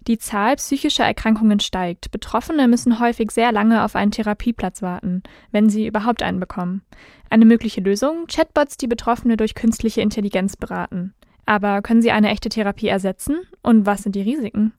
Die Zahl psychischer Erkrankungen steigt. Betroffene müssen häufig sehr lange auf einen Therapieplatz warten, wenn sie überhaupt einen bekommen. Eine mögliche Lösung: Chatbots, die Betroffene durch künstliche Intelligenz beraten. Aber können sie eine echte Therapie ersetzen? Und was sind die Risiken?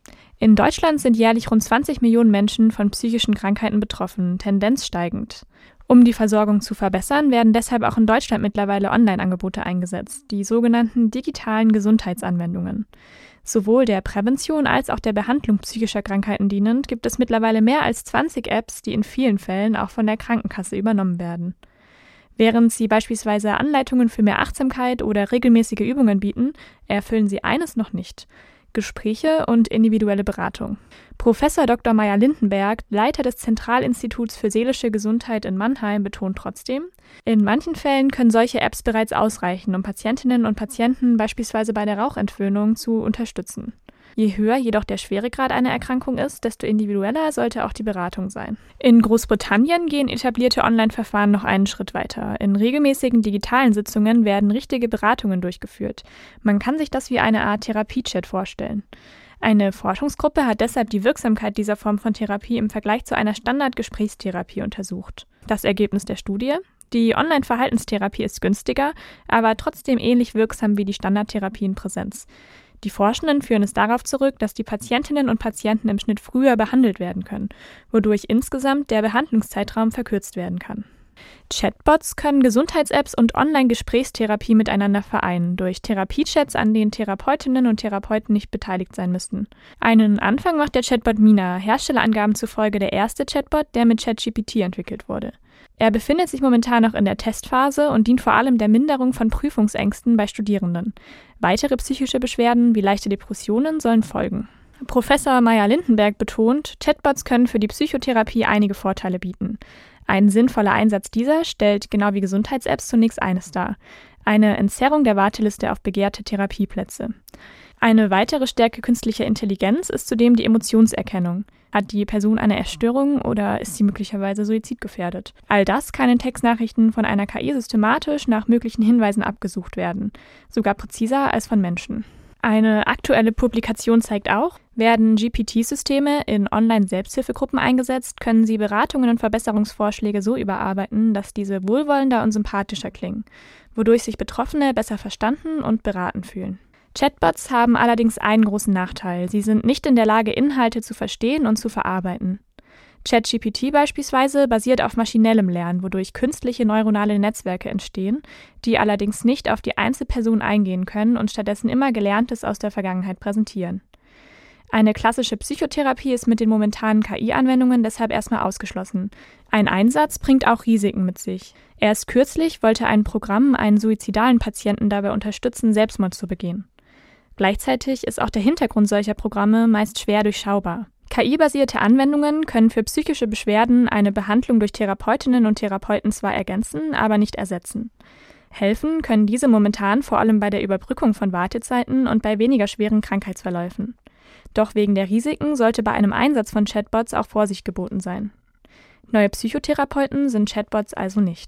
In Deutschland sind jährlich rund 20 Millionen Menschen von psychischen Krankheiten betroffen, Tendenz steigend. Um die Versorgung zu verbessern, werden deshalb auch in Deutschland mittlerweile Online-Angebote eingesetzt, die sogenannten digitalen Gesundheitsanwendungen. Sowohl der Prävention als auch der Behandlung psychischer Krankheiten dienend gibt es mittlerweile mehr als 20 Apps, die in vielen Fällen auch von der Krankenkasse übernommen werden. Während sie beispielsweise Anleitungen für mehr Achtsamkeit oder regelmäßige Übungen bieten, erfüllen sie eines noch nicht: Gespräche und individuelle Beratung. Professor Dr. Meyer-Lindenberg, Leiter des Zentralinstituts für seelische Gesundheit in Mannheim, betont trotzdem: In manchen Fällen können solche Apps bereits ausreichen, um Patientinnen und Patienten beispielsweise bei der Rauchentwöhnung zu unterstützen. Je höher jedoch der Schweregrad einer Erkrankung ist, desto individueller sollte auch die Beratung sein. In Großbritannien gehen etablierte Online-Verfahren noch einen Schritt weiter. In regelmäßigen digitalen Sitzungen werden richtige Beratungen durchgeführt. Man kann sich das wie eine Art Therapiechat vorstellen. Eine Forschungsgruppe hat deshalb die Wirksamkeit dieser Form von Therapie im Vergleich zu einer Standard-Gesprächstherapie untersucht. Das Ergebnis der Studie: Die Online-Verhaltenstherapie ist günstiger, aber trotzdem ähnlich wirksam wie die Standardtherapie in Präsenz. Die Forschenden führen es darauf zurück, dass die Patientinnen und Patienten im Schnitt früher behandelt werden können, wodurch insgesamt der Behandlungszeitraum verkürzt werden kann. Chatbots können Gesundheits-Apps und Online-Gesprächstherapie miteinander vereinen, durch Therapiechats, an denen Therapeutinnen und Therapeuten nicht beteiligt sein müssten. Einen Anfang macht der Chatbot Mina, Herstellerangaben zufolge der erste Chatbot, der mit ChatGPT entwickelt wurde. Er befindet sich momentan noch in der Testphase und dient vor allem der Minderung von Prüfungsängsten bei Studierenden. Weitere psychische Beschwerden wie leichte Depressionen sollen folgen. Professor Meyer-Lindenberg betont, Chatbots können für die Psychotherapie einige Vorteile bieten. Ein sinnvoller Einsatz dieser stellt, genau wie Gesundheits-Apps, zunächst eines dar: eine Entzerrung der Warteliste auf begehrte Therapieplätze. Eine weitere Stärke künstlicher Intelligenz ist zudem die Emotionserkennung. Hat die Person eine Essstörung oder ist sie möglicherweise suizidgefährdet? All das kann in Textnachrichten von einer KI systematisch nach möglichen Hinweisen abgesucht werden, sogar präziser als von Menschen. Eine aktuelle Publikation zeigt auch, werden GPT-Systeme in Online-Selbsthilfegruppen eingesetzt, können sie Beratungen und Verbesserungsvorschläge so überarbeiten, dass diese wohlwollender und sympathischer klingen, wodurch sich Betroffene besser verstanden und beraten fühlen. Chatbots haben allerdings einen großen Nachteil: Sie sind nicht in der Lage, Inhalte zu verstehen und zu verarbeiten. ChatGPT beispielsweise basiert auf maschinellem Lernen, wodurch künstliche neuronale Netzwerke entstehen, die allerdings nicht auf die Einzelperson eingehen können und stattdessen immer Gelerntes aus der Vergangenheit präsentieren. Eine klassische Psychotherapie ist mit den momentanen KI-Anwendungen deshalb erstmal ausgeschlossen. Ein Einsatz bringt auch Risiken mit sich. Erst kürzlich wollte ein Programm einen suizidalen Patienten dabei unterstützen, Selbstmord zu begehen. Gleichzeitig ist auch der Hintergrund solcher Programme meist schwer durchschaubar. KI-basierte Anwendungen können für psychische Beschwerden eine Behandlung durch Therapeutinnen und Therapeuten zwar ergänzen, aber nicht ersetzen. Helfen können diese momentan vor allem bei der Überbrückung von Wartezeiten und bei weniger schweren Krankheitsverläufen. Doch wegen der Risiken sollte bei einem Einsatz von Chatbots auch Vorsicht geboten sein. Neue Psychotherapeuten sind Chatbots also nicht.